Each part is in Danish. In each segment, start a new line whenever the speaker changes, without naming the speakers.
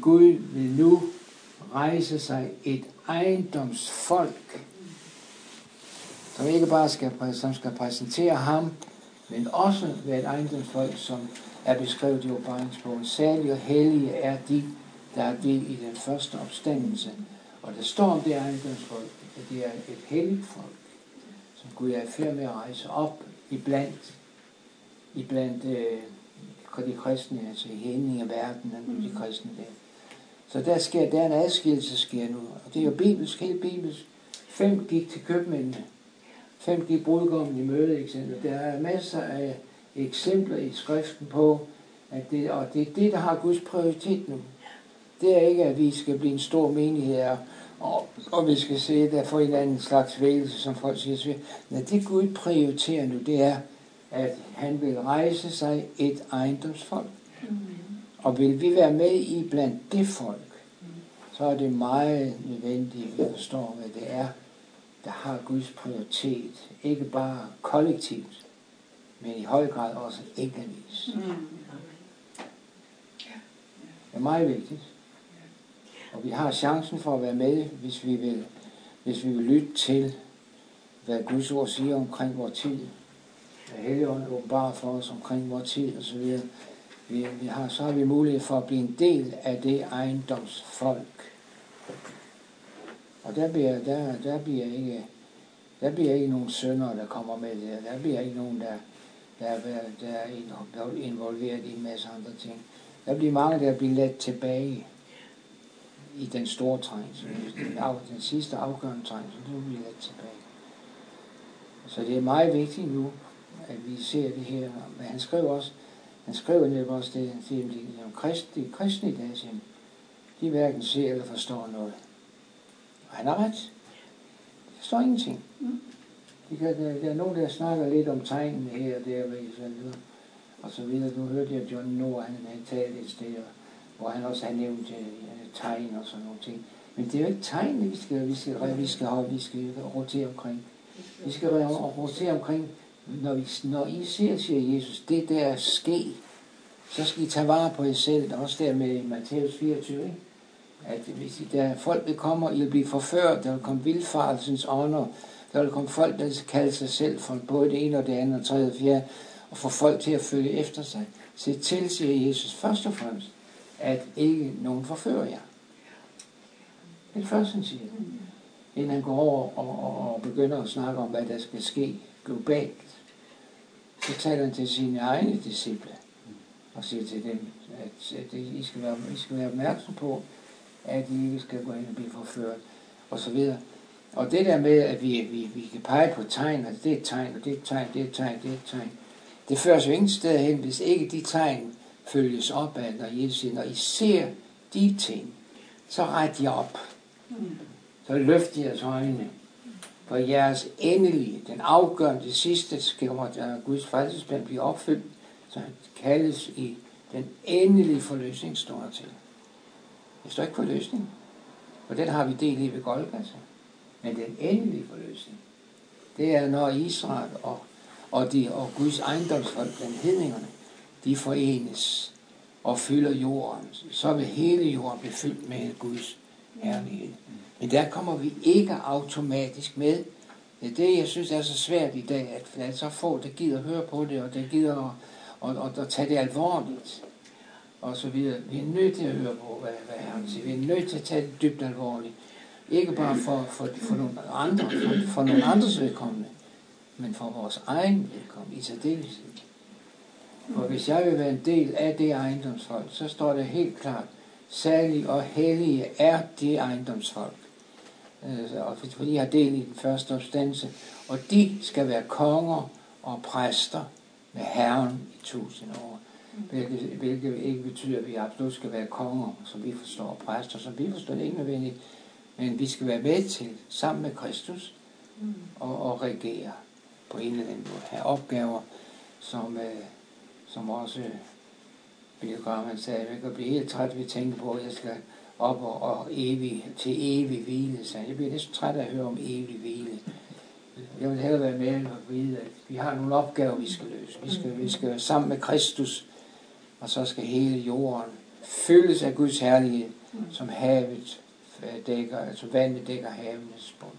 Gud vil nu rejse sig et ejendomsfolk, som ikke bare skal præsentere ham, men også være et ejendomsfolk, som er beskrevet i åbenbaringsbogen. Salige og hellige er de, der er del i den første opstandelse. Og der står om det ejendomsfolk, at det er et helligt folk, som Gud er i færd med at rejse op iblandt de kristne, altså i hænding af verden, de kristne der. Så der er en adskillelse sker nu, og det er jo bibelsk, helt bibelsk. 5 gik til købmændene. 5 gik brudgommen i møde, eksempel. Der er masser af eksempler i skriften på, at det er det, der har Guds prioritet nu. Det er ikke, at vi skal blive en stor menighed, og vi skal se der for en anden slags vægelse, som folk siger. Men det Gud prioriterer nu, det er, at han vil rejse sig et ejendomsfolk. Og vil vi være med i blandt det folk, så er det meget nødvendigt, at vi forstår, hvad det er, der har Guds prioritet. Ikke bare kollektivt, men i høj grad også enkeltvis. Det er meget vigtigt. Og vi har chancen for at være med, hvis vi vil lytte til, hvad Guds ord siger omkring vores tid. Hvad Helligånden åbenbarer for os omkring vores tid osv. Så har vi mulighed for at blive en del af det ejendomsfolk. Og der bliver ikke nogen syndere, der kommer med det. Der bliver ikke nogen, der er involveret i en masse andre ting. Der bliver mange, der bliver ladt tilbage i den store trængsel. Den sidste afgørende trængsel, så bliver ladt tilbage. Så det er meget vigtigt nu, at vi ser det her. Men han skriver netop også det, de kristne i dag, de hverken ser eller forstår noget. Og han har ret. Der står ingenting. Der er nogen, der snakker lidt om tegnene her og der, og så videre. Nu hørte jeg John Noah, han talte et sted, hvor han også har nævnt tegn og sådan nogle ting. Men det er jo ikke tegnene, vi skal rotere omkring. Vi skal rotere omkring, når I siger Jesus, det der er ske, så skal I tage vare på jer selv. Der er også der med Matthæus 24, ikke? At hvis der folk vil komme, og I vil blive forført, der vil komme vildfarelsens ånder, der vil komme folk, der skal kalde sig selv for både det ene og det andet og tredje og fjerde, og få folk til at følge efter sig. Se til, siger Jesus, først og fremmest, at ikke nogen forfører jer. Det er det første, han siger. Inden han går over og begynder at snakke om, hvad der skal ske globalt, så taler han til sine egne disciple og siger til dem, at I skal være opmærksom på, at I ikke skal gå ind og blive forført, og så videre. Og det der med, at vi kan pege på tegn, at det er et tegn, og det er et tegn, det er et tegn, det er et tegn, det fører jo ingen sted hen, hvis ikke de tegn følges op af, når Jesus siger, når I ser de ting, så ret jer op. Så løft jeres øjne. For jeres endelige, den afgørende, det sidste, at Guds frelsesplan bliver opfyldt, så kaldes i den endelige forløsning, står der til. Det står ikke forløsning, for den har vi del i ved Golgata. Men den endelige forløsning, det er når Israel og Guds ejendomsfolk blandt hedningerne, de forenes og fylder jorden. Så vil hele jorden blive fyldt med Guds herlighed. Men der kommer vi ikke automatisk med. Det er det, jeg synes er så svært i dag, at så få, der gider høre på det, og der gider at tage det alvorligt, og så videre. Vi er nødt til at høre på, hvad han siger. Vi er nødt til at tage det dybt alvorligt. Ikke bare for nogle andre, for nogle andres vedkommende, men for vores egen vedkommende, i særdeleshed. For hvis jeg vil være en del af det ejendomsfolk, så står det helt klart, salige og hellige er det ejendomsfolk. For de har del i den første opstandelse, og de skal være konger og præster med Herren i 1000 år. Hvilket ikke betyder, at vi absolut skal være konger, som vi forstår, præster, som vi forstår, det er ikke nødvendigt. Men vi skal være med til, sammen med Kristus, og regere på en eller anden måde. Have opgaver, som også Bill Graham sagde, jeg kan blive helt træt ved at tænke på, at jeg skal op og til evig hvile. Så jeg bliver næsten træt af at høre om evig hvile. Jeg vil hellere være med og vide, at vi har nogle opgaver, vi skal løse. Vi skal være sammen med Kristus, og så skal hele jorden fyldes af Guds herlighed, som havet dækker, altså vandet dækker havenes bund.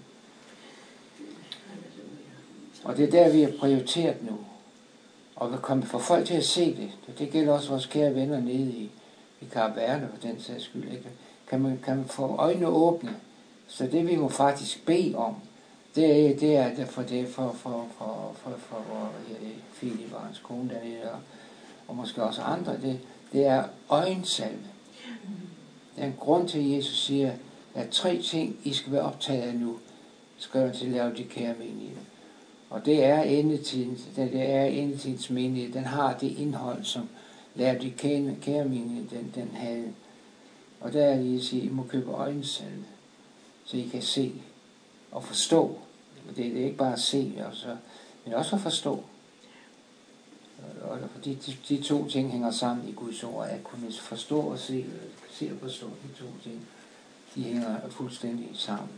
Og det er der, vi har prioriteret nu. Og vi kommer for folk til at se det. Det gælder også vores kære venner nede i Kap Verde, for den sags skyld. Ikke? Kan man få øjnene åbne. Så det vi må faktisk bede om, det er for Philip og hans kone dernede, og måske også andre, det er øjensalve. Det er en grund til, at Jesus siger, at der er 3 ting, I skal være optaget af nu, skriver til Laodikea menighed. Og det er endetidens menighed. Den har det indhold, som Laodikea menighed, den havde. Og der er det, at I må købe øjensalve, så I kan se og forstå. Det er ikke bare at se, men også at forstå. Fordi de 2 ting hænger sammen i Guds ord. At kunne forstå og se og forstå, de 2 ting, de hænger fuldstændig sammen.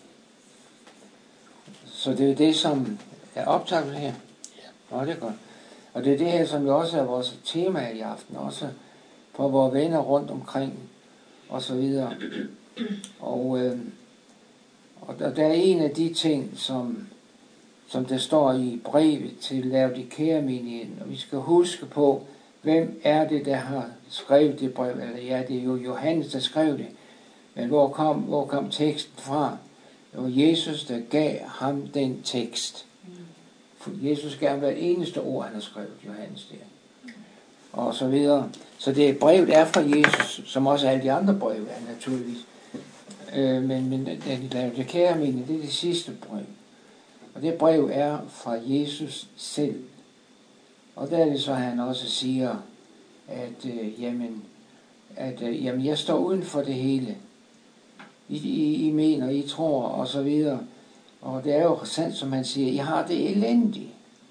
Så det er det, som er optaget her. Nå, det er godt. Og det er det her, som jo også er vores tema i aften, også for vores venner rundt omkring, og så videre. Og der er en af de ting, som der står i brevet til Laodikea-menigheden, og vi skal huske på, hvem er det, der har skrevet det brev, eller ja, det er jo Johannes, der skrev det, men hvor kom teksten fra? Det var Jesus, der gav ham den tekst. For Jesus gav ham hver eneste ord, han har skrevet, Johannes der. Og så videre. Så det brevet er fra Jesus, som også alle de andre brev er naturligvis. Men det kære mine, det er det sidste brev. Og det brev er fra Jesus selv. Og der er det så, han også siger, at jeg står uden for det hele. I mener, I tror, og så videre. Og det er jo sandt, som han siger, I har det elendigt.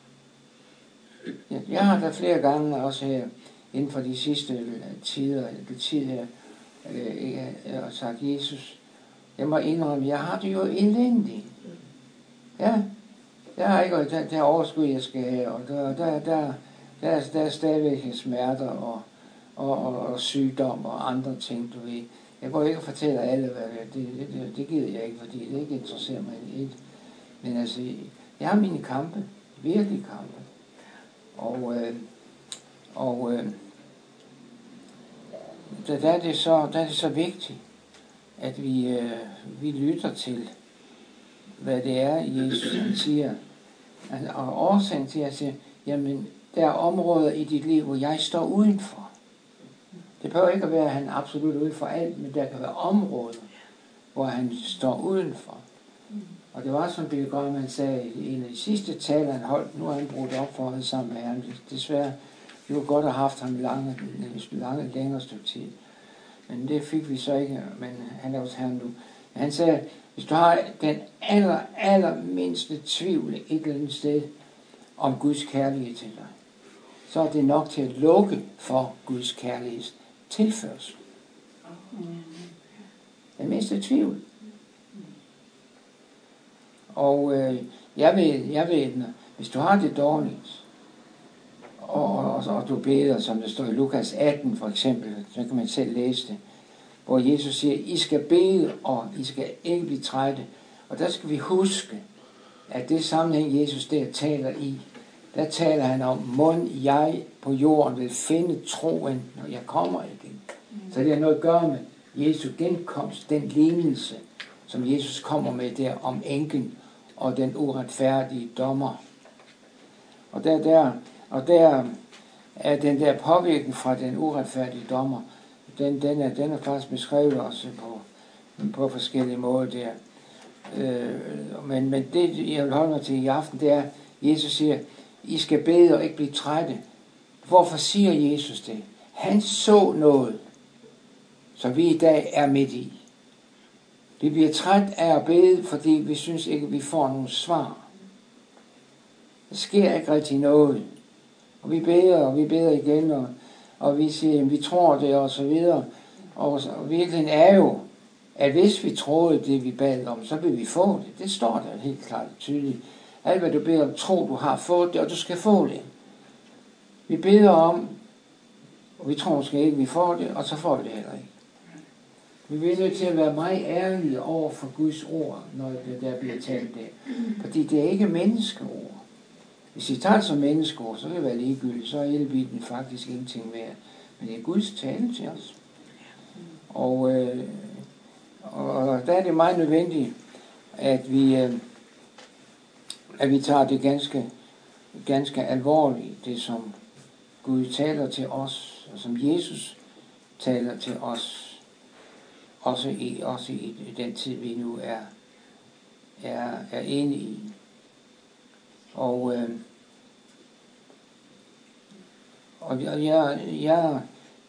Jeg har da flere gange også her, inden for de sidste tid her, sagt, Jesus, jeg må indrømme, jeg har det jo elendigt. Ja, jeg har ikke det overskud, jeg skal have, og der er stadigvæk smerter og sygdom og andre ting, du ved. Jeg går ikke og fortæller alle, hvad det gider jeg ikke, fordi det ikke interesserer mig lidt. Men altså, jeg har mine kampe, virkelig kampe. Der er det så vigtigt, at vi lytter til, hvad det er, Jesus han siger. Og årsagen til, at jeg siger, jamen, der er områder i dit liv, hvor jeg står udenfor. Det behøver ikke at være, at han er absolut ude for alt, men der kan være områder, hvor han står udenfor. Og det var som Billy Graham, han sagde i en af de sidste taler, han holdt, nu har han brugt op for det sammen med Herren. Desværre, det var godt at have haft ham længere stykke tid. Men det fik vi så ikke, men han er også her nu. Han sagde, hvis du har den allermindste tvivl et eller andet sted om Guds kærlighed til dig, så er det nok til at lukke for Guds kærligheds tilførsel. Den mindste tvivl. Og jeg ved, hvis du har det dårligt, og du beder, som det står i Lukas 18 for eksempel, så kan man selv læse det, hvor Jesus siger, I skal bede, og I skal ikke blive trætte. Og der skal vi huske, at det sammenhæng, Jesus der taler i, der taler han om, mon jeg på jorden vil finde troen, når jeg kommer igen. Så det har noget at gøre med Jesu genkomst, den lignelse, som Jesus kommer med der om enken og den uretfærdige dommer. Og der er den der påvirkning fra den uretfærdige dommer, den er faktisk beskrevet også på forskellige måder der. Men det, jeg vil holde mig til i aften, det er, Jesus siger, I skal bede og ikke blive trætte. Hvorfor siger Jesus det? Han så noget, som vi i dag er midt i. Vi bliver træt af at bede, fordi vi synes ikke, at vi får nogle svar. Der sker ikke rigtig noget. Og vi beder igen, og vi siger, at vi tror det, og så videre. Og virkeligheden er jo, at hvis vi troede det, vi bad om, så vil vi få det. Det står der helt klart og tydeligt. Alt hvad du beder om, tro du har fået det, og du skal få det. Vi beder om Og vi tror måske ikke, vi får det, og så får vi det heller ikke. Vi er nødt til at være meget ærlige over for Guds ord, når det der bliver talt der. Fordi det er ikke menneskeord. Hvis I tager det som menneskeord, så kan det være ligegyldigt, så er hele Bibelen faktisk ingenting værd. Men det er Guds tale til os. Og der er det meget nødvendigt, at vi tager det ganske alvorligt, det som Gud taler til os, og som Jesus taler til os, også i den tid, vi nu er inde i. Og jeg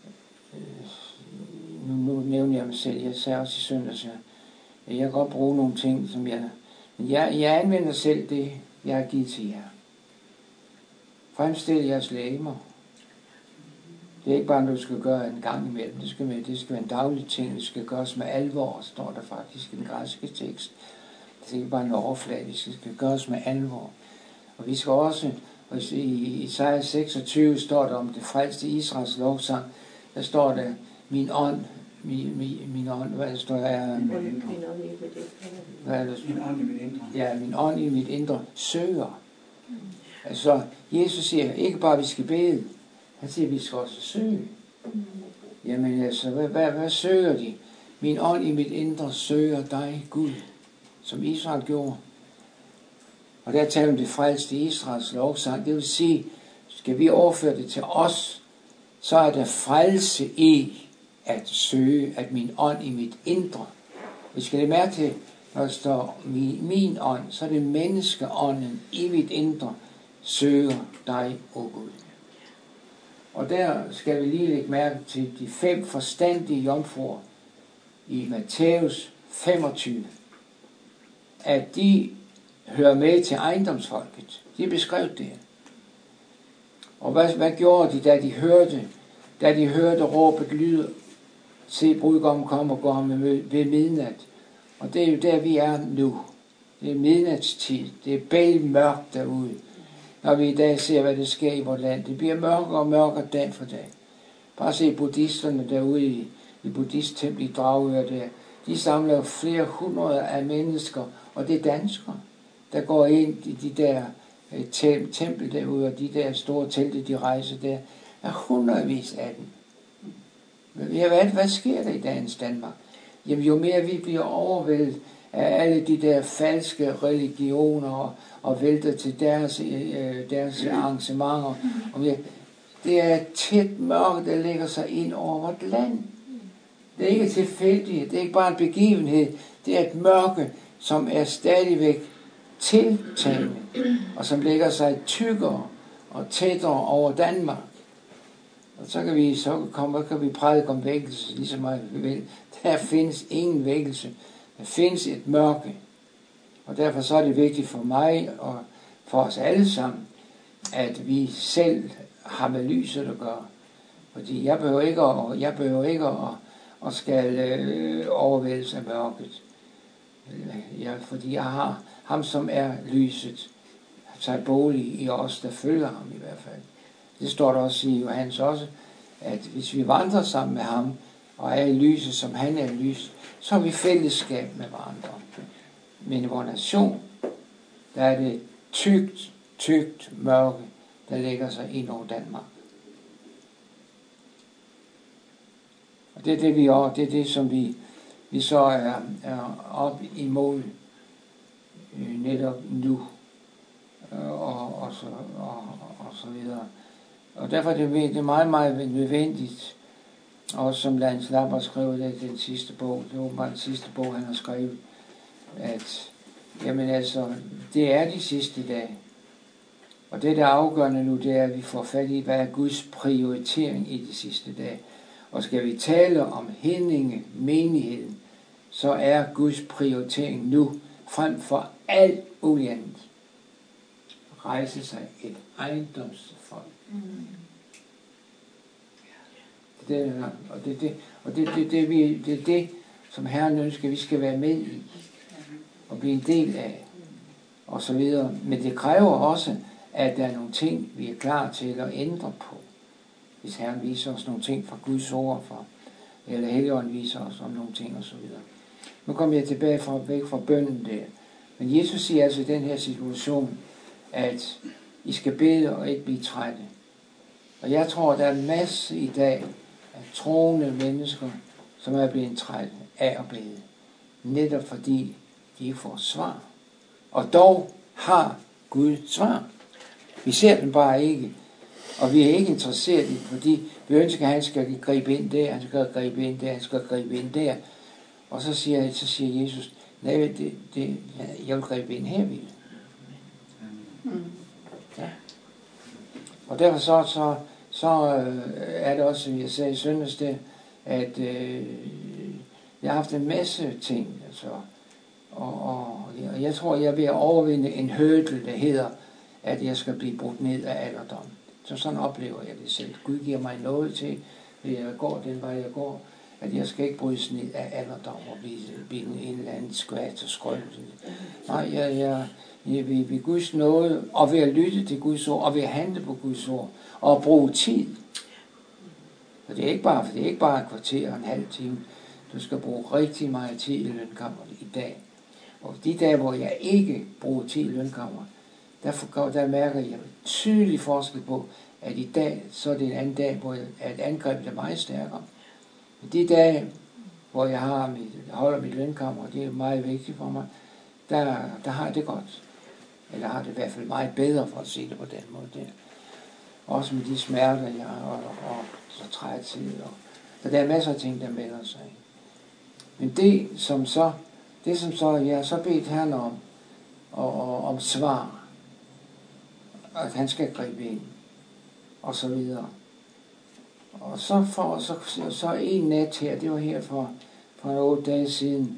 nu nævner jeg mig selv, jeg sagde også i søndags, jeg kan godt bruge nogle ting, som jeg anvender selv det, jeg har givet til jer. Fremstil jeres legemer. Det er ikke bare noget, du skal gøre en gang imellem. Det skal være en daglig ting. Det skal gøres med alvor, står der faktisk i den græske tekst. Det er ikke bare en overfladisk. Det skal gøres med alvor. Og vi skal også, i Isaiah 26 står der om det frelste Israels lovsang, der står der, min ånd, hvad der står der? Min ånd i mit indre søger. Altså, Jesus siger ikke bare, at vi skal bede. Han siger, at vi skal også søge. Jamen altså, hvad søger de? Min ånd i mit indre søger dig, Gud, som Israel gjorde. Og der taler om det frelste Israels lovsang. Det vil sige, skal vi overføre det til os, så er der frelse i at søge, at min ånd i mit indre. Vi skal det mærke til, når der står min ånd, så er det menneskeånden i mit indre søger dig, o Gud. Og der skal vi lige lægge mærke til de 5 forstandige jomfruer i Matthæus 25. At de hører med til ejendomsfolket. De er beskrevet det. Og hvad gjorde de, da de hørte råbet lyde? Se, brudgommen kommer og går ved midnat. Og det er jo der, vi er nu. Det er midnatstid. Det er bælmørkt derude. Når vi i dag ser, hvad der sker i vores land. Det bliver mørkere og mørkere dag for dag. Bare se buddhisterne derude i buddhisttemplet i Dragør der. De samler flere hundrede af mennesker, og det er danskere, der går ind i de der tempel derude, og de der store telte, de rejser der. Der er hundredvis af dem. Men hvad sker der i dagens Danmark? Jamen, jo mere vi bliver overvældet af alle de der falske religioner og vælter til deres arrangementer. Og det er et tæt mørke, der lægger sig ind over vort land. Det er ikke tilfældigt, det er ikke bare en begivenhed, det er et mørke, som er stadigvæk tiltagende, og som lægger sig tykkere og tættere over Danmark. Og så kan vi prædike om vækkelse, lige så meget vi vil. Der findes ingen vækkelse. Der findes et mørke. Og derfor så er det vigtigt for mig og for os alle sammen, at vi selv har med lyset at gøre. Fordi jeg behøver ikke at skal overvældes af mørket. Fordi jeg har ham, som er lyset, tager bolig i os, der følger ham i hvert fald. Det står der også i Johannes også, at hvis vi vandrer sammen med ham, og er i lyset, som han er i lys, så har vi fællesskab med hverandre. Men i vores nation, der er det tykt mørke, der lægger sig ind over Danmark. Og det er det, det er det, som vi så er op imod netop nu, og så videre. Og derfor er det meget, meget nødvendigt, også som Lance Lapper skrev det i den sidste bog, det var bare den sidste bog, han har skrevet, at jamen altså, det er de sidste dage. Og det, der er afgørende nu, det er, at vi får fat i, hvad er Guds prioritering i de sidste dage. Og skal vi tale om hedninge, menigheden, så er Guds prioritering nu, frem for alt uendet, rejse sig et ejendomsfolk. Det er det, som Herren ønsker, vi skal være med i, og blive en del af, og så videre. Men det kræver også, at der er nogle ting, vi er klar til at ændre på. hvis Herren viser os nogle ting fra Guds ord, eller Helligånden viser os om nogle ting osv. Nu kommer jeg tilbage væk fra bønnen der. Men Jesus siger altså i den her situation, at I skal bede og ikke blive trætte. Og jeg tror, der er en masse i dag af troende mennesker, som er blevet trætte af at bede. Netop fordi de ikke får svar. Og dog har Gud svar. Vi ser den bare ikke. Og vi er ikke interesseret i det, fordi vi ønsker, at han skal gribe ind der, han skal gribe ind der, han skal gribe ind der. Og så siger Jesus, nej, jeg vil gribe ind her, vil. Ja. Og derfor så er det også, som jeg sagde i søndags der, at jeg har haft en masse ting, altså, og jeg tror, jeg er ved at overvinde en hurdle, der hedder, at jeg skal blive brudt ned af alderdom. Så sådan oplever jeg det selv. Gud giver mig noget til, at jeg går den vej, jeg går, at jeg skal ikke brydes ned af alderdom og blive en eller anden skvat og skrøjt. Nej, jeg ved Guds nåde, og ved at lytte til Guds ord, og ved at handle på Guds ord, og bruge tid. For det er ikke bare et kvarter og en halv time. Du skal bruge rigtig meget tid i lønkammeret i dag. Og de dage, hvor jeg ikke bruger tid i lønkammeret, der mærker jeg tydelig forskel på, at i dag, så er det en anden dag, hvor at angrebet er meget stærkere. De dage, hvor jeg holder mit lønkammer, og det er meget vigtigt for mig, der har jeg det godt. Eller har det i hvert fald meget bedre, for at se det på den måde der. Også med de smerter, jeg har, og så træthed. Så der er masser af ting, der melder sig. Men det som så jeg har så bedt Herren om svar, at han skal gribe ind, og så videre. Og så en nat her, det var her for 8 dage siden,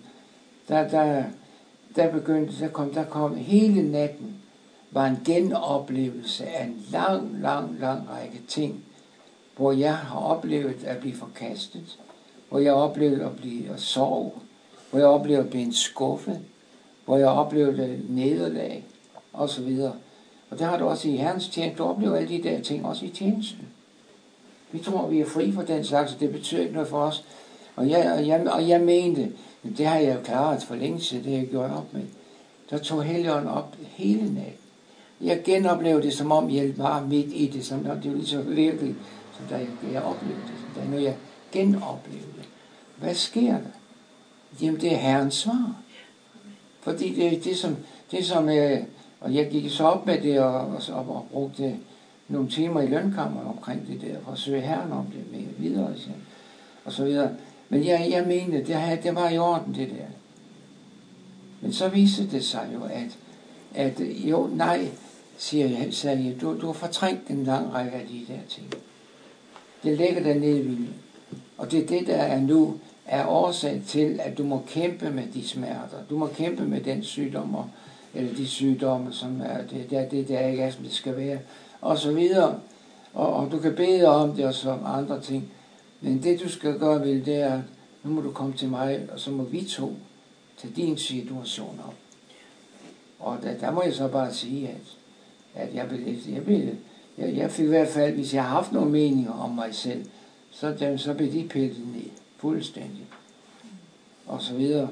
der kom hele natten, var en genoplevelse af en lang række ting, hvor jeg har oplevet at blive forkastet, hvor jeg har oplevet at blive sorg, hvor jeg har oplevet at blive en skuffe, hvor jeg har oplevet nederlag, og så videre. Og der har du også i Herrens tjeneste, du oplever alle de der ting, også i tjenesten. Vi tror, vi er fri for den slags, og det betyder ikke noget for os. Og jeg mente, det har jeg jo klaret for længe siden, det har jeg gjort op med. Der tog Helligånden op hele natten. Jeg genoplevede det, som om jeg var midt i det, som om det var lige så virkelig, som da jeg oplevede det. Da nu jeg genoplevede det. Hvad sker der? Jamen, det er Herrens svar. Fordi det som og jeg gik så op med det, og brugte nogle timer i lønkammeret omkring det der, for at søge Herren om det med videre, og så videre. Men jeg mente, det var i orden, det der. Men så viste det sig jo, at jo, nej, sagde jeg, du har fortrængt en lang række af de der ting. Det ligger der nede i viljen. Og det er det, der er nu, er årsag til, at du må kæmpe med de smerter. Du må kæmpe med den sygdom, eller de sygdomme, som er det der ikke er, som det skal være, og så videre. Og du kan bede om det, og så andre ting. Men det, du skal gøre, vel, det er, nu må du komme til mig, og så må vi to tage din situation op. Og der må jeg så bare sige, at jeg fik i hvert fald, hvis jeg har haft nogle meninger om mig selv, så blev de pillet ned fuldstændig. Og så videre.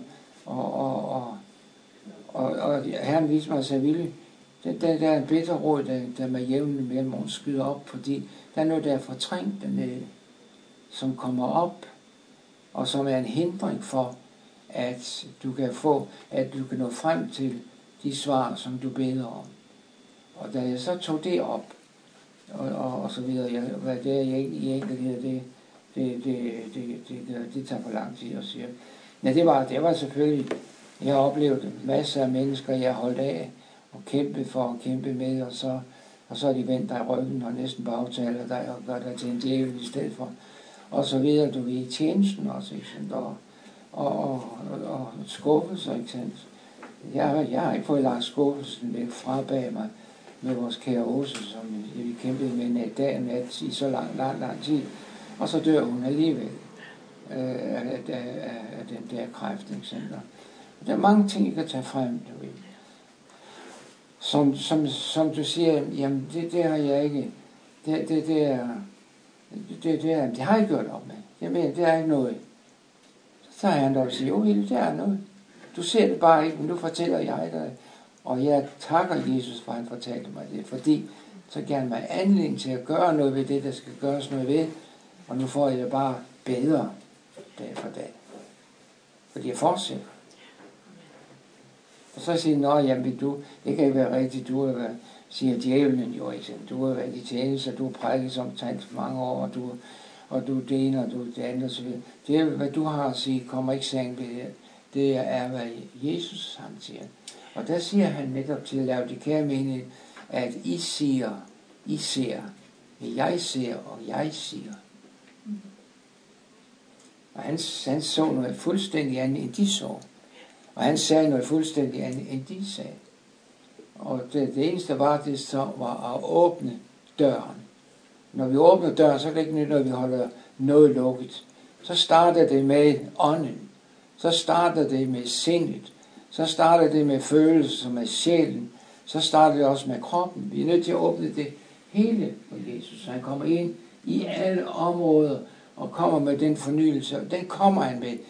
Og Herren viste mig, at jeg ville. Der er en bitter råd, der med jævnlig mellemrum skyder op, fordi der er noget, der er fortrængt dernede, som kommer op, og som er en hindring for, at du kan nå frem til de svar, som du beder om. Og da jeg så tog det op, og så videre, hvad det er i enkelthed, det tager for lang tid at sige. Men det var selvfølgelig, jeg har oplevet masser af mennesker, jeg har holdt af og kæmpet for at kæmpe med, og så er de vendt dig i ryggen og næsten bagtaler dig og gør dig til en djævel i stedet for. Og så videre, du ved, i tjenesten også, ikke sandt? Og skuffelser, ikke sandt? Jeg har ikke fået lagt skuffelsen væk fra bag mig med vores kære Åse, som vi kæmpede med en dag og nat i så lang tid. Og så dør hun alligevel af den der kræft, ikke sandt? Der er mange ting, jeg kan tage frem, du ved. Som du siger, jamen det har jeg ikke, det er, Det har jeg gjort op med. Jeg mener, det er ikke noget. Så tager han dog og siger, jo, det er noget. Du ser det bare ikke, men nu fortæller jeg dig. Og jeg takker Jesus for, at han fortalte mig det. Fordi så gav han mig anledning til at gøre noget ved det, der skal gøres noget ved. Og nu får jeg det bare bedre dag for dag. Fordi jeg fortsætter. Og så siger han, jamen du, det kan ikke være rigtigt, du har været, siger djævlen jo ikke. Du har været i tjeneste, du har prædiket som talt mange år, og du det ene, og du det andet, og så videre. Det er, hvad du har at sige, kommer ikke sang ved det. Det er, hvad Jesus han siger. Og der siger han netop til Laodikea menighed, at I ser, jeg ser, og jeg siger. Og han så noget fuldstændig andet, end de så. Og han sagde noget fuldstændig andet, end de sagde. Og det eneste var, det så var at åbne døren. Når vi åbner døren, så er det ikke nyt, når vi holder noget lukket. Så starter det med ånden. Så starter det med sindet. Så starter det med følelser, med sjælen. Så starter det også med kroppen. Vi er nødt til at åbne det hele for Jesus. Han kommer ind i alle områder og kommer med den fornyelse. Og den kommer han med.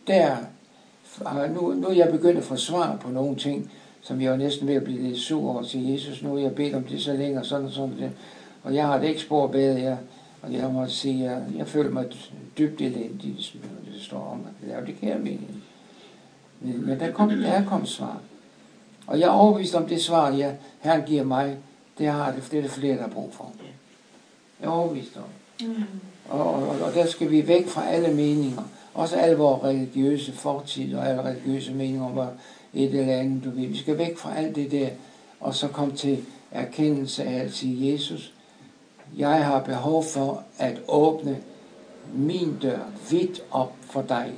Nu er jeg begyndt at få svar på nogle ting, som jeg er næsten ved at blive lidt sur over til Jesus. Nu er jeg bedt om det så længe, sådan og sådan. Og jeg har det ikke spor bedre, og jeg må sige, at jeg føler mig dybt elendigt, som det står om. Det kan jeg mene. Men der er kommet svar. Og jeg er overbevist om det svar, Herren giver mig, det er det flere, der har brug for. Jeg er overbevist om. Og der skal vi væk fra alle meninger. Også alle vores religiøse fortid og alle religiøse meninger om et eller andet. Vi skal væk fra alt det der, og så komme til erkendelse af at sige, Jesus, jeg har behov for at åbne min dør vidt op for dig.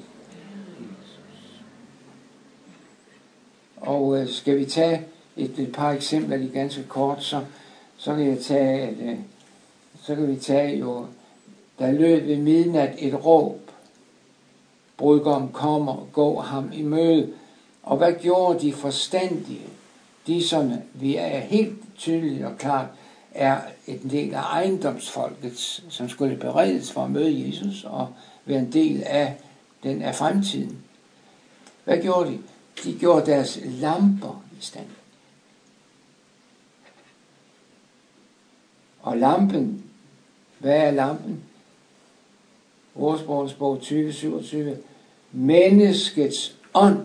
Og skal vi tage et par eksempler lige ganske kort, så kan vi tage jo, der lød ved midnat et råb. Brudgom kommer, gå ham i møde. Og hvad gjorde de forstandige? De, som vi er helt tydeligt og klart, er en del af ejendomsfolket, som skulle beredes for at møde Jesus og være en del af den af fremtiden. Hvad gjorde de? De gjorde deres lamper i stand. Og lampen, hvad er lampen? Ordsprogs bog 20:27. Menneskets ånd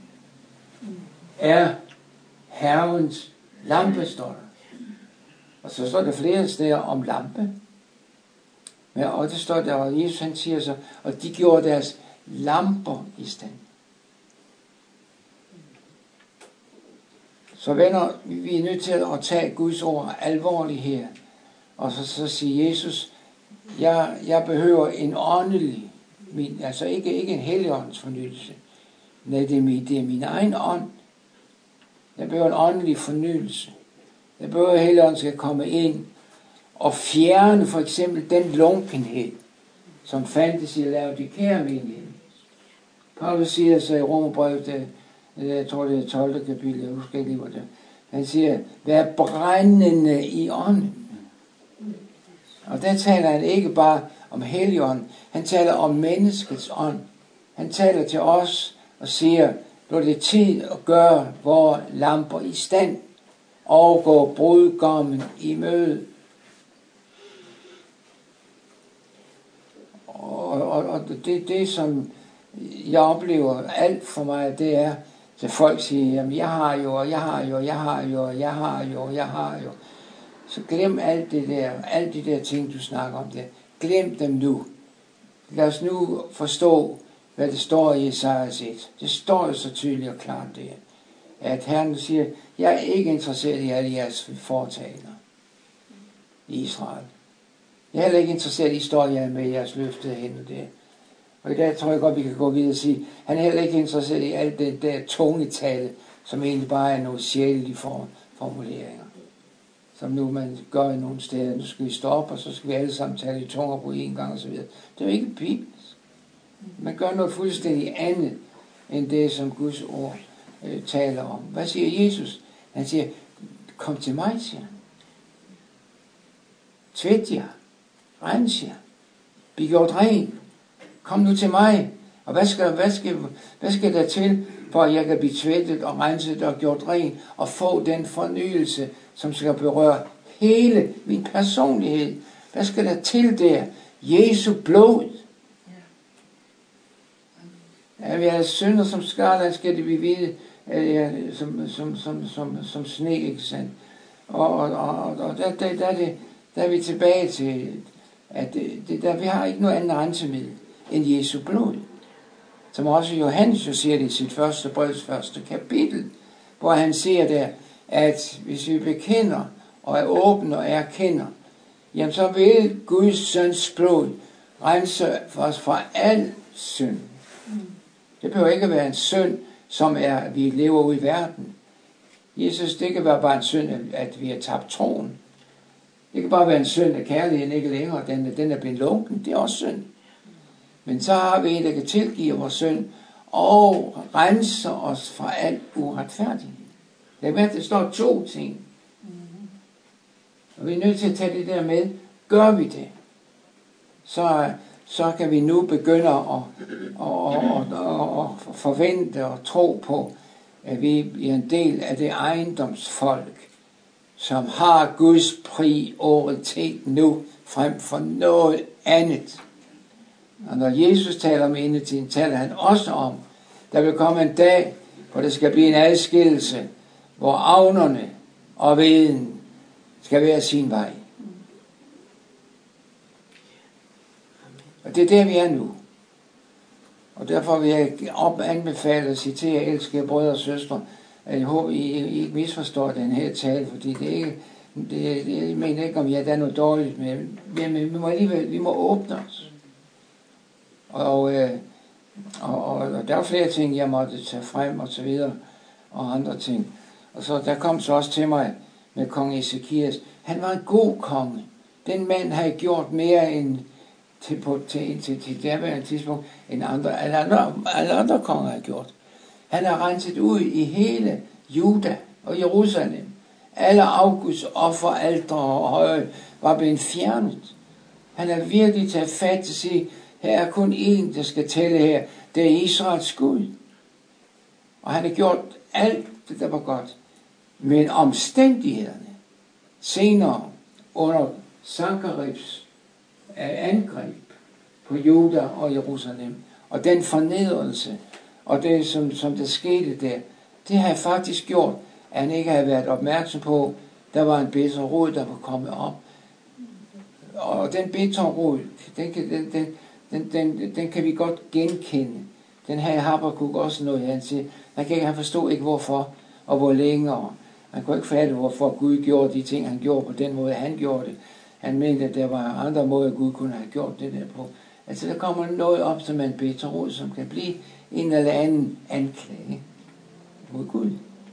er Herrens lampe, står der. Og så står der flere steder om lampe. Ja, og det står der, og Jesus han siger så, og de gjorde deres lamper i stand. Så venner, vi er nødt til at tage Guds ord alvorligt her. Og så siger Jesus, jeg behøver en åndelig, altså ikke en helligåndens fornyelse. Nej, det er min egen ånd. Jeg behøver en åndelig fornyelse. Jeg behøver, at helligånden skal komme ind og fjerne for eksempel den lunkenhed, som fandtes i Laodikea-menigheden. Paulus siger så i Romerbrevet, jeg tror det er 12. kapitel, jeg husker ikke lige, hvor det er. Han siger, vær brændende i ånden. Og der taler han ikke bare om helligånden, han taler om menneskets ånd. Han taler til os og siger, nu er det tid at gøre vores lamper i stand, og gå brudgommen i møde. Og det som jeg oplever alt for mig, det er, at folk siger, jamen jeg har jo. Så glem alt det der, alle de der ting, du snakker om der. Glem dem nu. Lad os nu forstå, hvad det står i Esajas 1. Det står jo så tydeligt og klart der, at Herren siger, jeg er ikke interesseret i alle jeres foretagender i Israel. Jeg er heller ikke interesseret i historier med jeres løftede hænder der. Og i dag tror jeg godt, vi kan gå videre og sige, han er heller ikke interesseret i alt det der tungetale, som egentlig bare er nogle sjælelige formuleringer. Som nu man gør i nogle steder. Nu skal vi stoppe, og så skal vi alle sammen tale i tunger på en gang og så videre. Det er jo ikke bibelsk. Man gør noget fuldstændig andet, end det, som Guds ord taler om. Hvad siger Jesus? Han siger, kom til mig, siger han. Tvæt jer. Rens jer. Bliv gjort ren. Kom nu til mig. Og hvad skal der til, for at jeg kan blive tvættet og renset og gjort ren, og få den fornyelse, som skal berøre hele min personlighed? Hvad skal der til der? Jesu blod. At vi er synder som skarland, skal det vi vide, som sne, ikke sandt? Og der er vi tilbage til, at vi har ikke noget andet rensemiddel end Jesu blod. Som også Johannes jo siger det i sit første brevs første kapitel, hvor han siger der, at hvis vi bekender og er åbne og erkender, jamen så vil Guds søns blod rense os fra al synd. Det behøver ikke være en synd, som er, at vi lever ude i verden. Jesus, det kan være bare en synd, at vi har tabt troen. Det kan bare være en synd, at kærligheden ikke længere, den er blevet lunken. Det er også synd. Men så har vi en, der kan tilgive vores synd og rense os fra al uretfærdighed. Det kan være, at der står 2 ting. Og vi er nødt til at tage det der med. Gør vi det, så kan vi nu begynde at forvente og tro på, at vi er en del af det ejendomsfolk, som har Guds prioritet nu frem for noget andet. Og når Jesus taler om endetiden, taler han også om, der vil komme en dag, hvor der skal blive en adskillelse, hvor avnerne og veden skal være sin vej. Og det er der, vi er nu. Og derfor vil jeg anbefale at citere, elskede brødre og søstre, at jeg håber, I ikke misforstår den her tale, fordi det er ikke, jeg mener ikke, om der er noget dårligt, men vi må åbne os. Og der er flere ting, jeg måtte tage frem og så videre, og andre ting. Og så der kom så også til mig med kong Ezekias. Han var en god konge. Den mand havde gjort mere end til derværende tidspunkt, end alle andre konger har gjort. Han har renset ud i hele Juda og Jerusalem. Alle Augusts offeraltre og høje var blevet fjernet. Han har virkelig taget fat til at sige, her er kun én, der skal tælle her. Det er Israels Gud. Og han har gjort alt det, der var godt. Men omstændighederne senere under Sankeribs angreb på Juda og Jerusalem, og den fornedrelse, og det, som der skete der, det har faktisk gjort, at han ikke havde været opmærksom på, der var en bitter rod, der var kommet op. Og den bitter rod, den kan vi godt genkende. Den her Habakuk også noget, han forstod ikke hvorfor, og hvor længe, og han kunne ikke fatte, hvorfor Gud gjorde de ting, han gjorde på den måde, han gjorde det. Han mente, at der var andre måder, Gud kunne have gjort det der på. Altså, der kommer noget op, som en bitter rod, som kan blive en eller anden anklage mod Gud.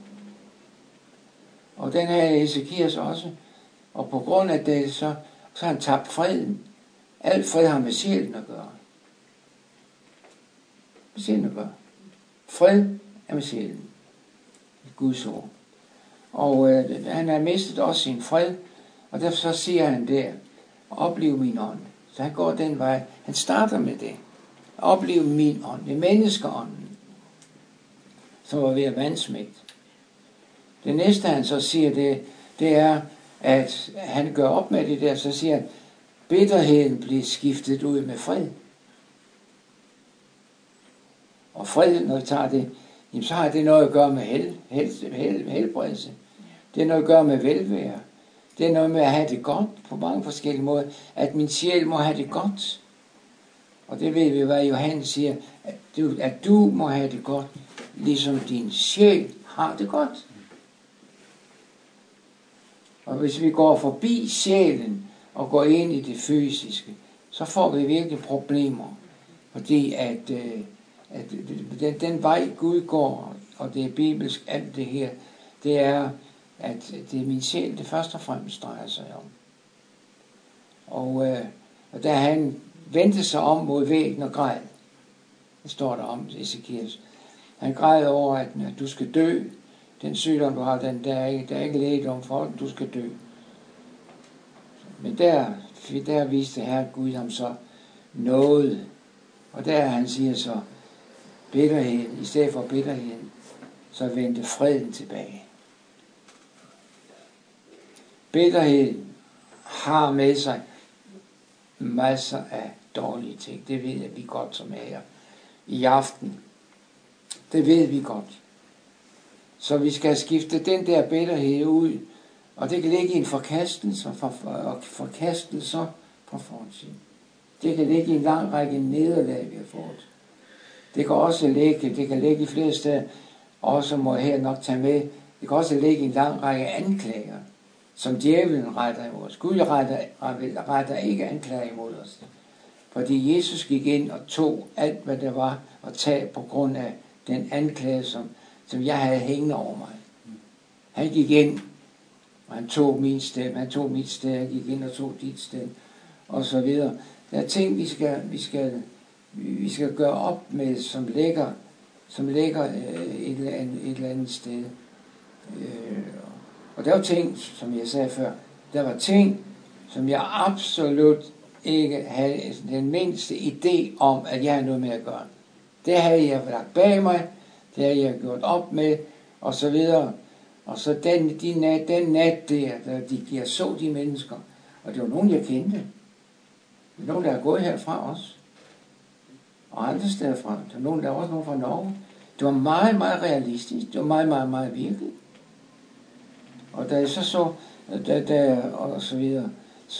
Og den her Ezekias også. Og på grund af det, så har han tabt freden. Alt fred har med sjælen at gøre. Med sjælen at gøre. Fred er med sjælen. Guds ord. Og han har mistet også sin fred. Og derfor så siger han der, oplev min ånd. Så han går den vej. Han starter med det. Oplev min ånd. Det er menneskeånden, som var ved at vandsmægte. Det næste han så siger, det er, at han gør op med det der, så siger han, bitterheden bliver skiftet ud med fred. Og fred, når vi tager det, jamen så har det noget at gøre med helbredelse. Det er noget at gøre med velvære. Det er noget med at have det godt på mange forskellige måder. At min sjæl må have det godt. Og det ved vi, hvad Johannes siger. At du må have det godt, ligesom din sjæl har det godt. Og hvis vi går forbi sjælen og går ind i det fysiske, så får vi virkelig problemer. Fordi at den vej Gud går, og det er bibelsk alt det her, det er, at det er min sjæl, det først og fremmest drejer sig om. Og da han vendte sig om mod væggen og græd, det står der om Ezekias, han græd over, at du skal dø, den sygdom du har, der er ikke lægedom for den, du skal dø. Men der viste Herre Gud ham så noget. Og der han siger så, bitterheden, i stedet for bitterheden, så vendte freden tilbage. Bitterheden har med sig masser af dårlige ting. Det ved vi godt, som er her i aften. Det ved vi godt. Så vi skal skifte den der bitterhed ud, og det kan ligge i en forkastelse fra fortiden. Det kan ligge i en lang række nederlag, vi har fået. Det kan ligge i flere steder, også må jeg her nok tage med, det kan også ligge i en lang række anklager, som djævelen retter imod os. Gud retter ikke anklager imod os. Fordi Jesus gik ind og tog alt, hvad der var at tage på grund af den anklage, som jeg havde hængende over mig. Han gik ind, og han tog mit sted, han gik ind og tog dit sted, og så videre. Der er ting, vi skal gøre op med, som ligger et eller andet sted. Og der var ting, som jeg sagde før, der var ting, som jeg absolut ikke havde den mindste idé om, at jeg havde noget med at gøre. Det havde jeg lagt bag mig, det havde jeg gjort op med, og så videre. Og så den nat der, jeg så de mennesker, og det var nogen, jeg kendte. Det var nogen, der er gået herfra også. Og andre steder fra. Det var nogen, der var også nogen fra Norge. Det var meget, meget realistisk. Det var meget, meget, meget virkeligt. Og da jeg så og så videre,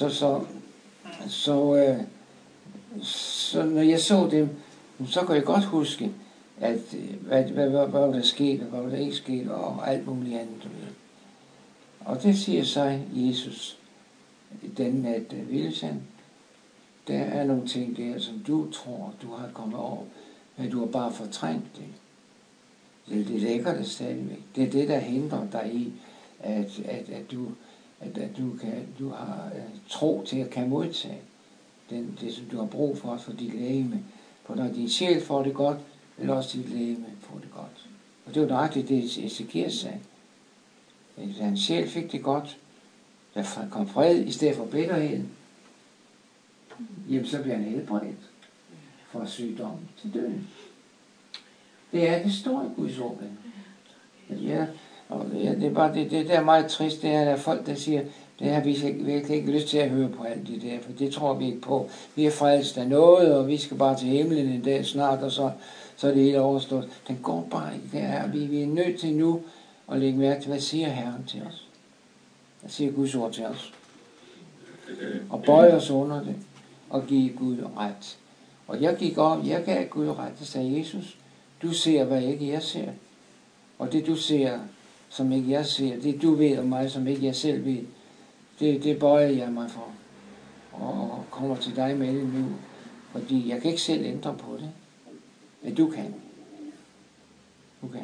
så når jeg så dem, så kan jeg godt huske, at hvad der skete, og hvad der ikke skete, og alt muligt andet. Og det siger sig Jesus den nat, Vilhelm. Der er nogle ting der, som du tror, du har kommet over, men du har bare fortrængt det. Det ligger det stadigvæk. Det er det, der hindrer dig i, at du har tro til at kan modtage det, som du har brug for dit legeme. For når din sjæl får det godt, vil også dit legeme få det godt. Og det var nøjagtigt det, Ezekiel sagde. Da hans sjæl fik det godt, der kom fred i stedet for bitterheden, jamen så bliver han helbredt fra sygdom til døden. Det står i Guds ord. Ja, og det er bare det der er meget trist, det er, der er folk, der siger, det har vi virkelig ikke lyst til at høre på alt det der, for det tror vi ikke på. Vi er frelst af noget, og vi skal bare til himlen en dag snart, og så er det hele overstået. Den går bare ikke der. Vi er nødt til nu at lægge mærke til, hvad siger Herren til os? Hvad siger Guds ord til os? Og bøje os under det, og give Gud ret. Og jeg gav Gud ret, det sagde Jesus. Du ser, hvad ikke jeg ser. Og det du ser, som ikke jeg ser, det du ved om mig, som ikke jeg selv ved, det bøjer jeg mig for. Og kommer til dig med det nu. Fordi jeg kan ikke selv ændre på det. Men du kan. Du kan.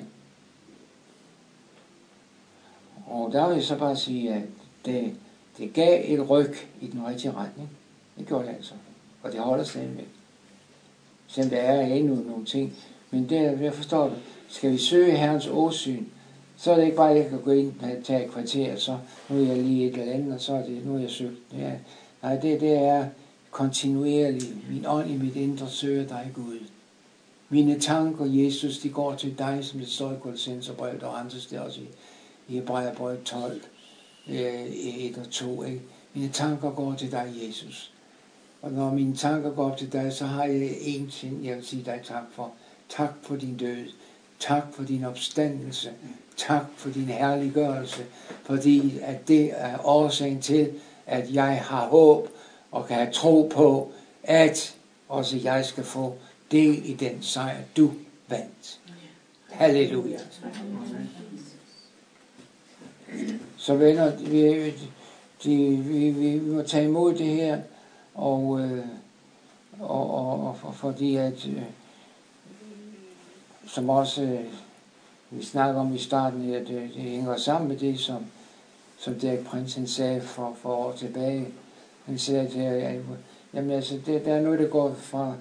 Og der vil jeg så bare sige, at det gav et ryg i den rigtige retning. Det gjorde det altså. Og det holder stadigvæk. Selvom der er endnu nogle ting. Men det, jeg forstår det, skal vi søge Herrens åsyn, så er det ikke bare, at jeg kan gå ind og tage et kvarter, så nu er jeg lige et eller andet, og så er det, nu er jeg søgt. Nej, det er kontinuerligt. Min ånd i mit indre søger dig, Gud. Mine tanker, Jesus, de går til dig, som det står i Kolossenserbrevet og andre steder også i Hebræerbrevet 12, 1 og 2. Ikke? Mine tanker går til dig, Jesus. Og når mine tanker går til dig, så har jeg én ting, jeg vil sige dig tak for. Tak for din død. Tak for din opstandelse. Tak for din herliggørelse. Fordi at det er årsagen til, at jeg har håb og kan have tro på, at også jeg skal få del i den sejr, du vandt. Halleluja. Så venner, vi må tage imod det her, og fordi at som også vi snakker om i starten her, det hænger sammen med det, som Dirk Prinsen sagde for år tilbage. Han sagde, at jamen altså, der er noget, der går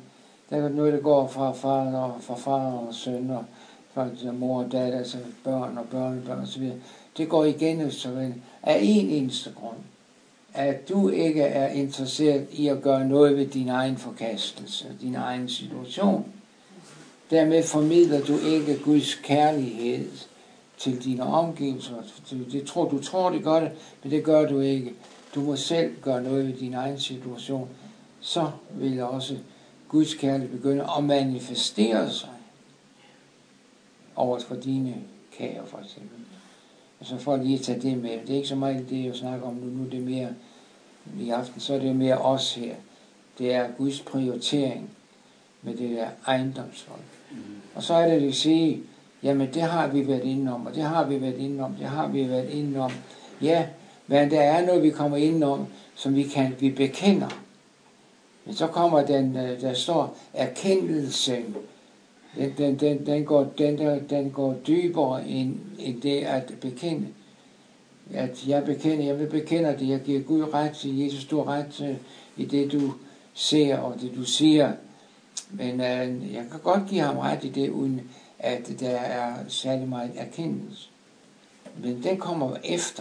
fra far og søn, og fra mor og datter, altså børn og børnebørn og så videre. Det går igen så vel af en eneste grund. at du ikke er interesseret i at gøre noget ved din egen forkastelse, din egen situation. Dermed formidler du ikke Guds kærlighed til dine omgivelser. Du tror, det gør det, men det gør du ikke. Du må selv gøre noget ved din egen situation. Så vil også Guds kærlighed begynde at manifestere sig over for dine kære, for eksempel. Altså for lige at tage det med. Det er ikke så meget det, jeg snakker om nu. Nu er det mere i aften, så er det mere os her. Det er Guds prioritering med det der ejendomsfolk. Og så er det, at sige, jamen det har vi været inde om, og det har vi været inde om, det har vi været inde om. Ja, men der er noget, vi kommer ind om, som vi bekender. Men så kommer der står erkendelsen. Den går dybere end det at bekende. At jeg vil bekende det, jeg giver Gud ret til, Jesus du har ret til i det du ser og det du siger. Men jeg kan godt give ham ret i det, uden at der er særlig meget erkendelse. Men den kommer efter,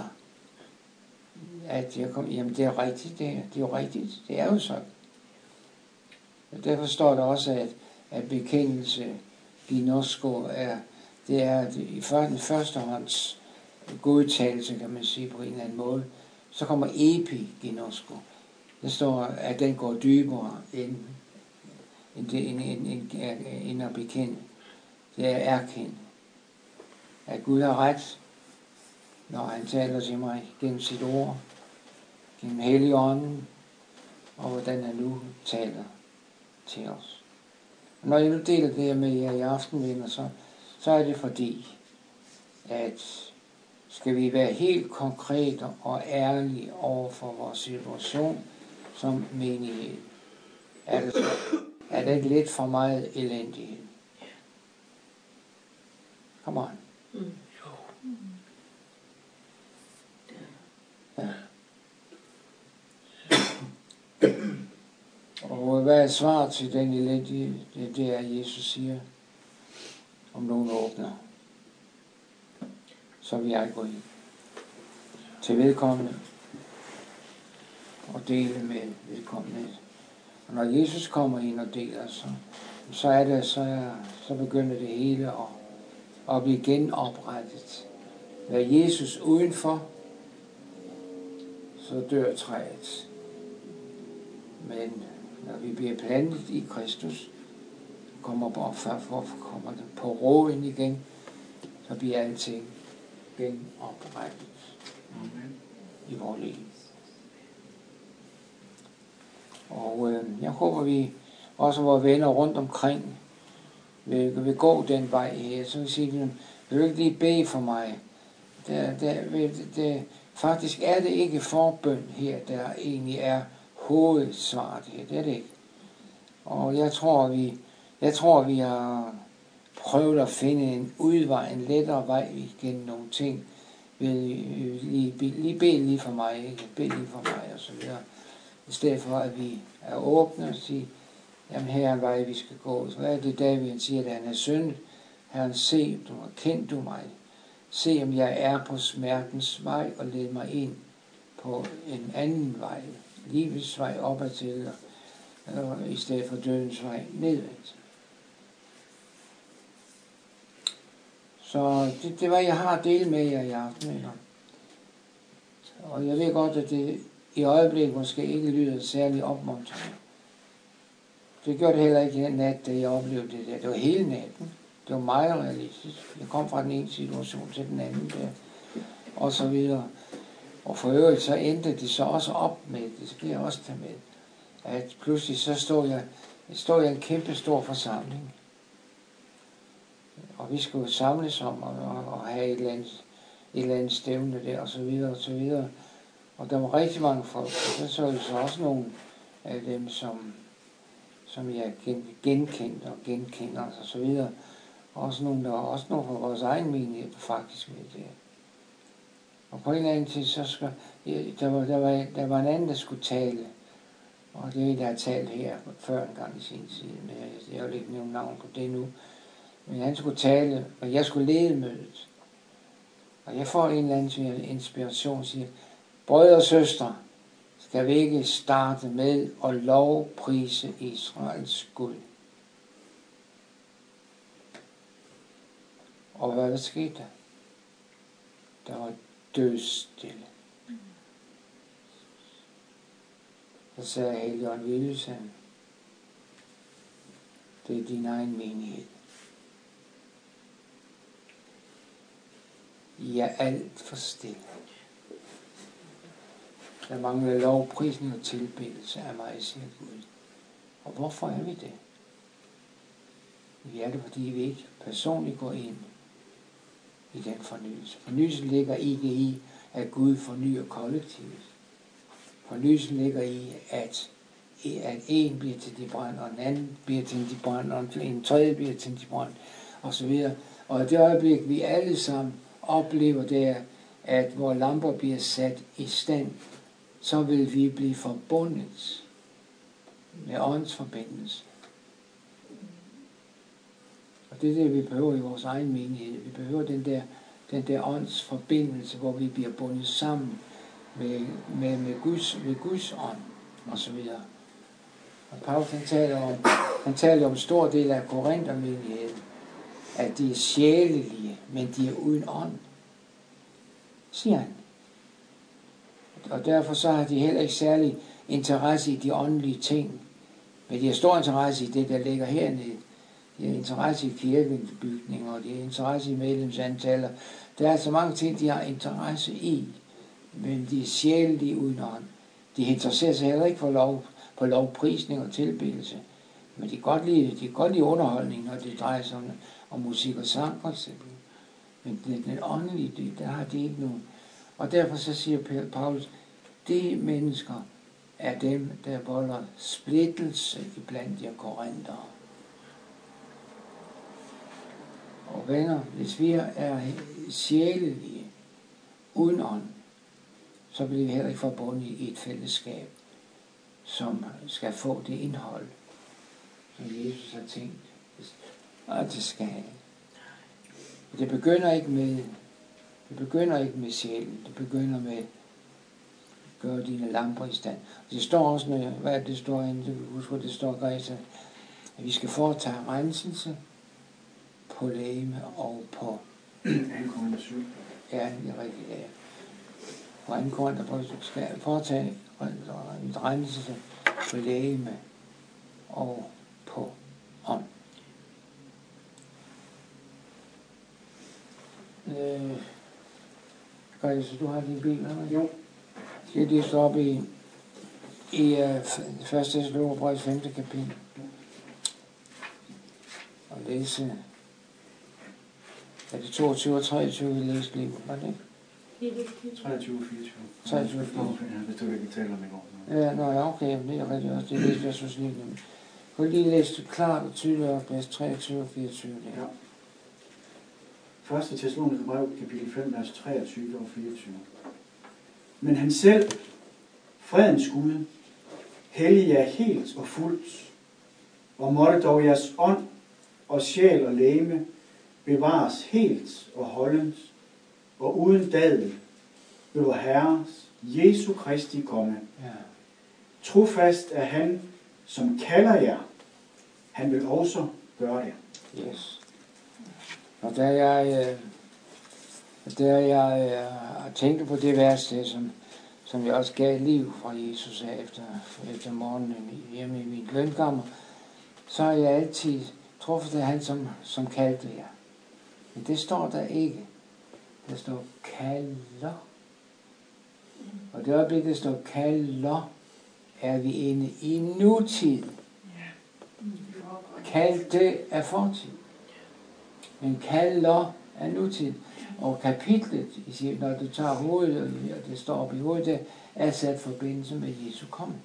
at jamen det er rigtigt, det er jo rigtigt, det er jo sådan. Og derfor står der også, at bekendelse, ginosko, det er i førstehånds godtagelse, kan man sige på en eller anden måde. Så kommer epiginosko. Der står, at den går dybere end at bekende. Det er erkende. At Gud har ret, når han taler til mig gennem sit ord, gennem Helligånden, og hvordan han nu taler til os. Og når jeg nu deler det her med jer i aften, venner, så er det fordi, at skal vi være helt konkrete og ærlige over for vores situation som menighed, er det ikke lidt for meget elendighed? Come on. Ja. Og hvad er svaret til den elendighed? Det er, Jesus siger, om nogen åbner, så vil jeg gå ind til vedkommende og dele med vedkommende. Og når Jesus kommer ind og deler, så begynder det hele at blive genoprettet. Hvad Jesus udenfor, så dør træet. Men når vi bliver plantet i Kristus, kommer det på roen igen, så bliver alting genoprettet i vores liv. Og jeg håber, vi også vores venner rundt omkring vil gå den vej her. Så vil jeg sige, vil du ikke lige bede for mig? Faktisk er det ikke forbøn her, der egentlig er hovedsvaret her. Det er det ikke. Og jeg tror, vi har prøvet at finde en udvej, en lettere vej gennem nogle ting. Lige bed lige for mig, ikke? Bed lige for mig, og så videre. I stedet for, at vi er åbne og siger, jamen her er en vej, vi skal gå. Så er det David, han siger, at han er syndet. Herren, se, kend du mig. Se, om jeg er på smertens vej, og led mig ind på en anden vej. Livets vej opad til, i stedet for dødens vej nedad. Så det var, jeg har delt med jer i aften. Og jeg ved godt, at det i øjeblikket måske ikke lyder særlig opmuntrende. Det gjorde det heller ikke den nat, da jeg oplevede det der. Det var hele natten. Det var meget realistisk. Jeg kom fra den ene situation til den anden der, og så videre. Og for øvrigt så endte det så også op med, det skal jeg også tage med, at pludselig så stod jeg i en kæmpe stor forsamling. Og vi skulle samles om og have et eller andet stævne der, og så videre, og så videre. Og der var rigtig mange folk, og så jeg så også nogle af dem, som jeg genkendte og genkender, og så videre. Også nogle fra vores egen menighed, faktisk med det. Og på en eller anden tid, så der var en anden, der skulle tale. Og det er en, der har talt her før en gang i sin tid, men jeg vil ikke nævne navn på det nu. Men han skulle tale, og jeg skulle lede mødet. Og jeg får en eller anden inspiration, siger, brødre og søstre, skal vi ikke starte med at lovprise Israels Gud. Og hvad skete der? Der var dødsstille. Så sagde Helligånd Vilhelm, det er din egen menighed. I er alt for stille. Der mangler lovprisning og tilbedelse af mig, siger Gud. Og hvorfor er vi det? Vi er det, fordi vi ikke personligt går ind i den fornyelse. Fornyelsen ligger ikke i, at Gud fornyer kollektivet. Fornyelsen ligger i, at en bliver til de brand, og en anden bliver til de brand, og en tredje bliver til de brand, og så videre. Og i det øjeblik, vi alle sammen oplever det, at vores lamper bliver sat i stand, så vil vi blive forbundet med åndsforbindelse. Og det er det, vi behøver i vores egen menighed. Vi behøver den der åndsforbindelse, hvor vi bliver bundet sammen med Guds ånd, og så videre. Og Paulus han taler om en stor del af Korinthermenigheden, at de er sjælelige, men de er uden ånd, siger han. Og derfor så har de heller ikke særlig interesse i de åndelige ting, men de har stor interesse i det, der ligger hernede. De har interesse i kirkebygninger, og de har interesse i medlemsantaler. Der er så mange ting, de har interesse i, men de er sjælelige uden ånd. De interesserer sig heller ikke for lovprisning og tilbedelse, men de kan godt lide underholdning, når det drejer sig om musik og sang, for eksempel. Men den åndelige del, der har de ikke nogen. Og derfor så siger Paulus, de mennesker er dem, der volder splittelse iblandt de korinthere. Og venner, hvis vi er sjælelige uden ånd, så bliver vi heller ikke forbundet i et fællesskab, som skal få det indhold, som Jesus har tænkt, at det skal have. Det begynder ikke med sjælen, det begynder med at gøre dine lamper i stand. Det står også, hvad det står inde, du husker, det står Greta, at vi skal foretage renselse på legeme og på
2. Korinther 7.
Ja, det er rigtigt, ja. På 2. Korinther skal foretage en renselse på legeme og på ånd. Grete, så du har din bil, eller?
Jo.
Skal jeg lige stå op i 1. Thessalonikerbrev 5. kapitel og læse. Er det 22 og 23, vi læste lige? Var det ikke?
23 og 24.
23 og 24.
Hvis du ikke taler med går.
Ja, okay, det er rigtigt også. Det læste jeg så lige. Kan du lige læse det klart og tydeligt op, vers 23 og 24?
Ja. 1. Thessalonikerbrev, kapitel 5, vers 23 og 24. Men han selv, fredens Gud, hellige jer helt og fuldt, og måtte dog jeres ånd og sjæl og legeme bevares helt og holdent, og uden dadel ved vor Herres Jesu Kristi komme.
Ja.
Trofast er han, som kalder jer. Han vil også gøre det.
Yes. Og da jeg tænkte på det vers, som jeg også gav liv fra Jesus af efter morgenen hjemme i min lønkammer, så har jeg altid truffet af han, som kaldte jer. Men det står der ikke. Der står kalder. Og det øjeblik, der står kalder, er vi inde i nutid. Kaldte er fortid. Men kalder er nutid. Og kapitlet, når du tager hovedet, og det står op i hovedet, er sat forbindelse med Jesu komme.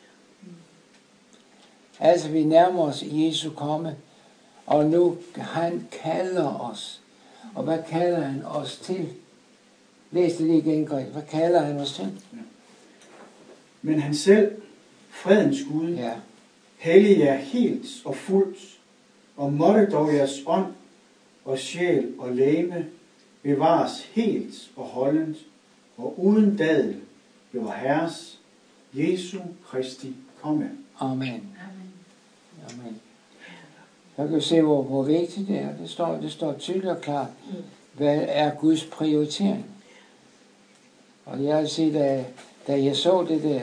Altså vi nærmer os Jesu komme, og nu han kalder os. Og hvad kalder han os til? Læs det lige igen, Grete. Hvad kalder han os til?
Ja. Men han selv, fredens Gud,
Ja.
hellige jer helt og fuldt, og måtte dog jeres ånd og sjæl og legeme bevares helt og holdent, og uden dadel ved vor Herres Jesu Kristi komme.
Amen. Amen. Så kan vi se, hvor vigtigt det er. Det står tydeligt og klart, hvad er Guds prioritering. Og jeg har set, da jeg så det der,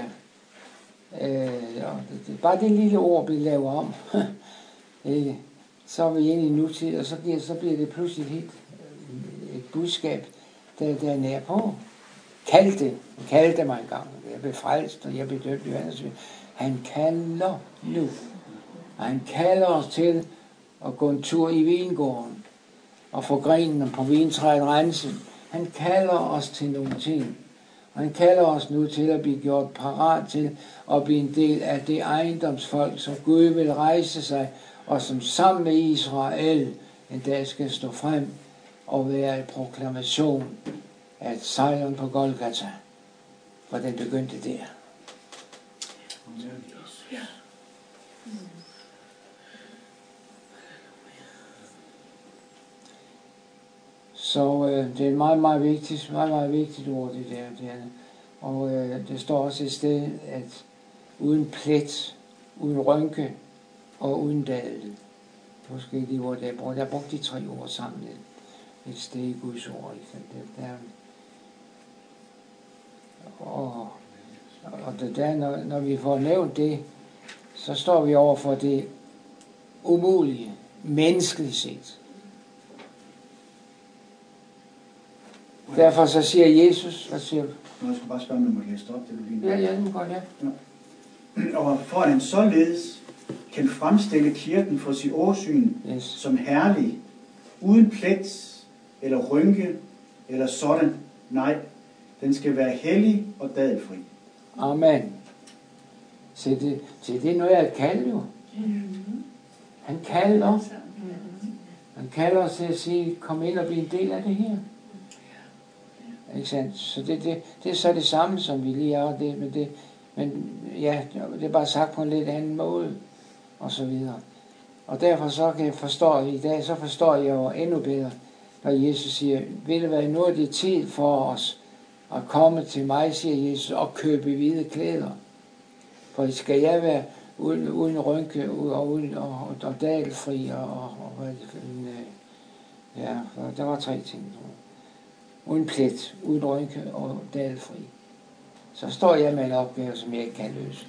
bare det lille ord blev lavet om, så er vi inde i nutid, og så bliver det pludselig et budskab, der er nær på. Kaldte mig en gang. Jeg blev frelst, og jeg blev døbt i vandet. Han kalder nu. Han kalder os til at gå en tur i vingården og få grenen på vintræet renset. Han kalder os til nogle ting. Og han kalder os nu til at blive gjort parat til at blive en del af det ejendomsfolk, som Gud vil rejse sig, og som sammen med Israel en dag skal stå frem og være en proklamation af sejren på Golgata. For den begyndte der. Så det er et meget, meget vigtigt ord, det der. Og det står også et sted, at uden plet, uden rynke og uden dadel. Måske de ord, der er brugt de 3 ord sammen et sted i Guds ord. Når vi får nævnt det, så står vi over for det umulige, menneskeligt set. Derfor så siger Jesus, hvad siger du?
Jeg skal bare spørge, om jeg må læse op, det du lige.
Ja, det må godt, ja.
Og for at han således kan fremstille kirken for sit åsyn som herlig, uden plet eller rynke eller sådan. Nej, den skal være hellig og dadelfri.
Amen. Så det er noget af et kald jo. Han kalder os til at sige, kom ind og bliv en del af det her. Ikke sandt? Så det er så det samme, som vi lige er det, men ja, det er bare sagt på en lidt anden måde, og så videre. Og derfor så kan jeg forstår jeg jo endnu bedre, når Jesus siger, vil det være noget af tid for os at komme til mig, siger Jesus, og købe hvide klæder. For skal jeg være uden rynke og dadelfri der var 3 ting. Uden plet, uden rynke og dadelfri. Så står jeg med en opgave, som jeg ikke kan løse.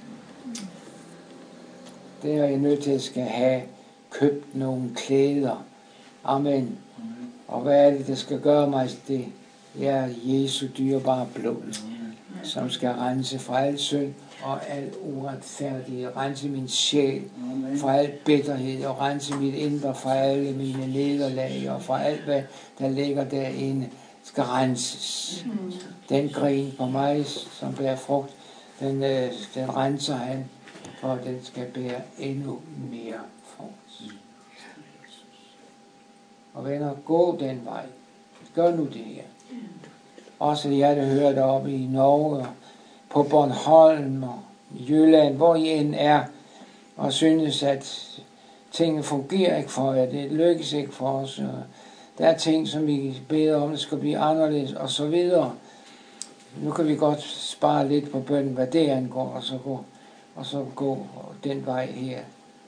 Det er jeg nødt til at skal have købt nogle klæder. Amen. Og hvad er det, der skal gøre mig det? Det er Jesu dyrebare blod, som skal rense fra al synd og al uretfærdighed, rense min sjæl fra al bitterhed og rense mit indre fra alle mine nederlag og fra alt, hvad der ligger derinde, skal renses. Den gren på mig, som bærer frugt, den renser han, for at den skal bære endnu mere frugt. Og venner, gå den vej. Gør nu det her. Også jeg, der hører deroppe i Norge, på Bornholm og Jylland, hvor I end er, og synes, at tingene fungerer ikke for jer, det lykkes ikke for os, og der er ting, som vi beder om, det skal blive anderledes, og så videre. Nu kan vi godt spare lidt på bønnen, hvad det angår, og så gå den vej her,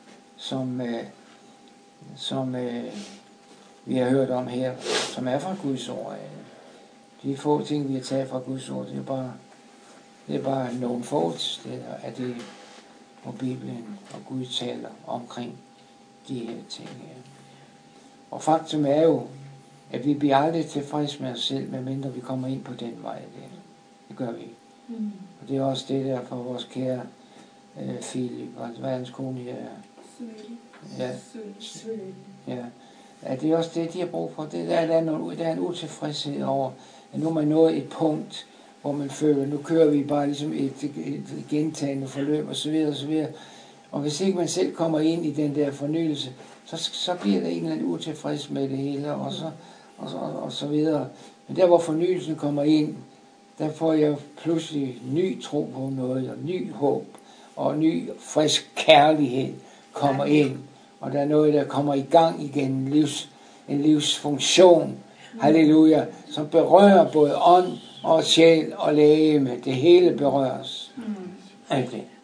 som vi har hørt om her, som er fra Guds ord. De få ting, vi har taget fra Guds ord, det er bare nogle få steder af det, hvor Bibelen og Gud taler omkring de her ting her. Og faktum er jo, at vi bliver aldrig tilfreds med os selv, medmindre vi kommer ind på den vej der. Det gør vi ikke. Og det er også det der for vores kære Philip, altså hvad hans kone her er. Ja. At det er også det, de har brug for. Der er en utilfredshed over, at nu er man nået et punkt, hvor man føler, nu kører vi bare ligesom et gentagende forløb osv. Og hvis ikke man selv kommer ind i den der fornyelse, så bliver der en eller anden utilfreds med det hele, og så videre. Men der, hvor fornyelsen kommer ind, der får jeg pludselig ny tro på noget, og ny håb, og ny frisk kærlighed kommer ind. Og der er noget, der kommer i gang igen, en livsfunktion, halleluja, som berører både ånd og sjæl og legeme. Det hele berøres. alt det.